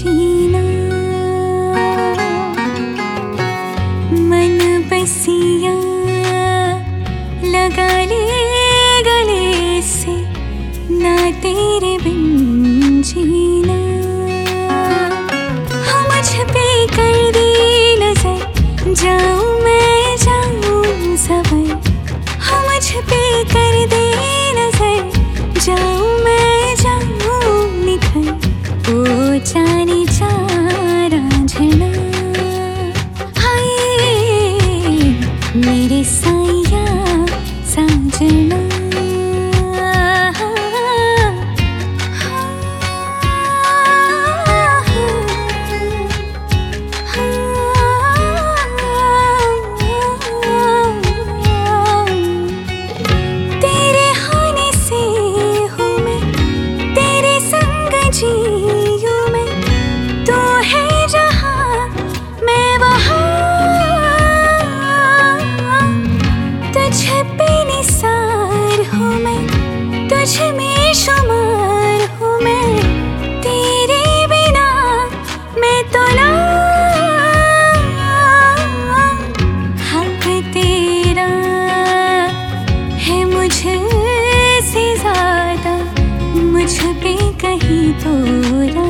जीना। मन बसिया लगा ले गले से, ना तेरे बिन जीना। हाँ मुझ पे कर दी नजर, जाऊं मैं जाऊं सबर। हाँ मुझ पे कर दे नजर, जाऊं मैं जाऊं निखर। ओ जाने जा रांझना, हाय मेरे साया साजना। तुझ में शुमार हूँ मैं, तेरे बिना मैं तो ना। हक तेरा है मुझसे ज्यादा, मुझ पे कहीं तो